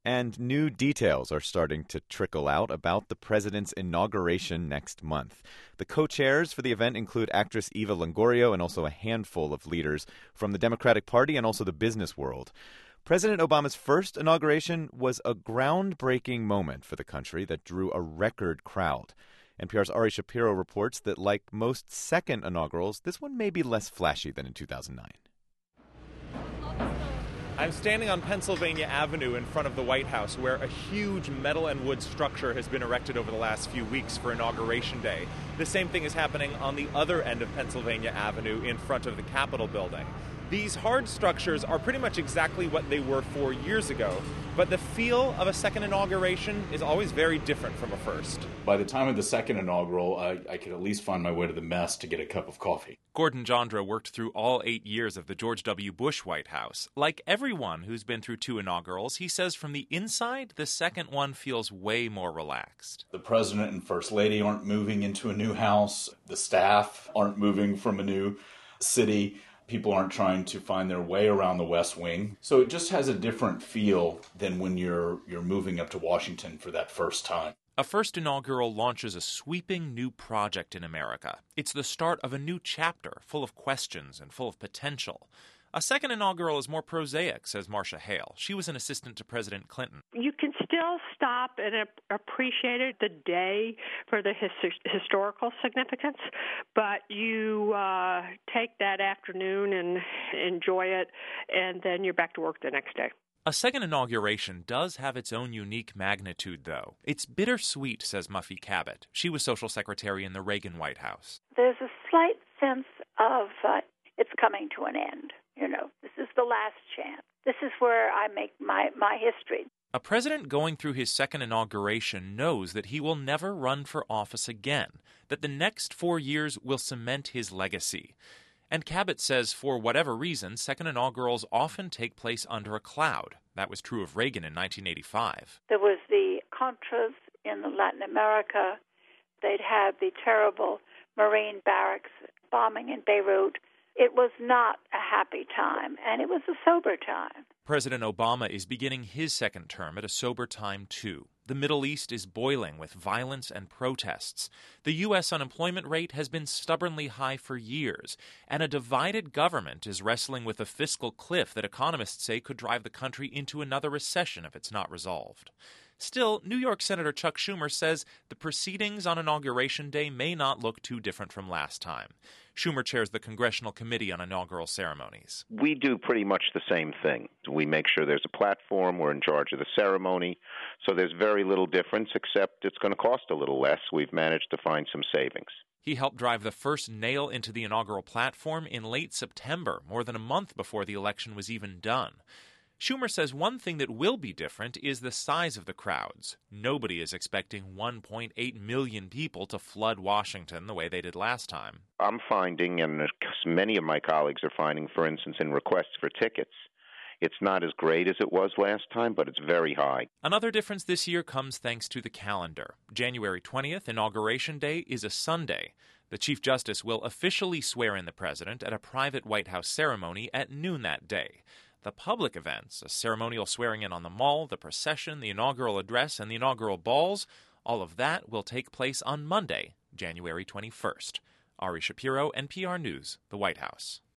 And new details are starting to trickle out about the president's inauguration next month. The co-chairs for the event include actress Eva Longoria and also a handful of leaders from the Democratic Party and also the business world. President Obama's first inauguration was a groundbreaking moment for the country that drew a record crowd. NPR's Ari Shapiro reports that, like most second inaugurals, this one may be less flashy than in 2009. I'm standing on Pennsylvania Avenue in front of the White House, where a huge metal and wood structure has been erected over the last few weeks for Inauguration Day. The same thing is happening on the other end of Pennsylvania Avenue in front of the Capitol building. These hard structures are pretty much exactly what they were 4 years ago, but the feel of a second inauguration is always very different from a first. By the time of the second inaugural, I could at least find my way to the mess to get a cup of coffee. Gordon Jandra worked through all 8 years of the George W. Bush White House. Like everyone who's been through 2 inaugurals, he says from the inside, the second one feels way more relaxed. The president and first lady aren't moving into a new house. The staff aren't moving from a new city. People aren't trying to find their way around the West Wing. So it just has a different feel than when you're moving up to Washington for that first time. A first inaugural launches a sweeping new project in America. It's the start of a new chapter, full of questions and full of potential. A second inaugural is more prosaic, says Marcia Hale. She was an assistant to President Clinton. You can still stop and appreciate it the day for the historical significance, but you take that afternoon and enjoy it, and then you're back to work the next day. A second inauguration does have its own unique magnitude, though. It's bittersweet, says Muffy Cabot. She was social secretary in the Reagan White House. There's a slight sense of it's coming to an end. You know, this is the last chance. This is where I make my history. A president going through his second inauguration knows that he will never run for office again, that the next 4 years will cement his legacy. And Cabot says for whatever reason, second inaugurals often take place under a cloud. That was true of Reagan in 1985. There was the Contras in Latin America. They'd had the terrible Marine barracks bombing in Beirut. It was not a happy time, and it was a sober time. President Obama is beginning his second term at a sober time, too. The Middle East is boiling with violence and protests. The U.S. unemployment rate has been stubbornly high for years, and a divided government is wrestling with a fiscal cliff that economists say could drive the country into another recession if it's not resolved. Still, New York Senator Chuck Schumer says the proceedings on Inauguration Day may not look too different from last time. Schumer chairs the Congressional Committee on Inaugural Ceremonies. We do pretty much the same thing. We make sure there's a platform. We're in charge of the ceremony. So there's very little difference, except it's going to cost a little less. We've managed to find some savings. He helped drive the first nail into the inaugural platform in late September, more than a month before the election was even done. Schumer says one thing that will be different is the size of the crowds. Nobody is expecting 1.8 million people to flood Washington the way they did last time. I'm finding, and many of my colleagues are finding, for instance, in requests for tickets, it's not as great as it was last time, but it's very high. Another difference this year comes thanks to the calendar. January 20th, Inauguration Day, is a Sunday. The Chief Justice will officially swear in the president at a private White House ceremony at noon that day. The public events, a ceremonial swearing-in on the Mall, the procession, the inaugural address, and the inaugural balls, all of that will take place on Monday, January 21st. Ari Shapiro, NPR News, the White House.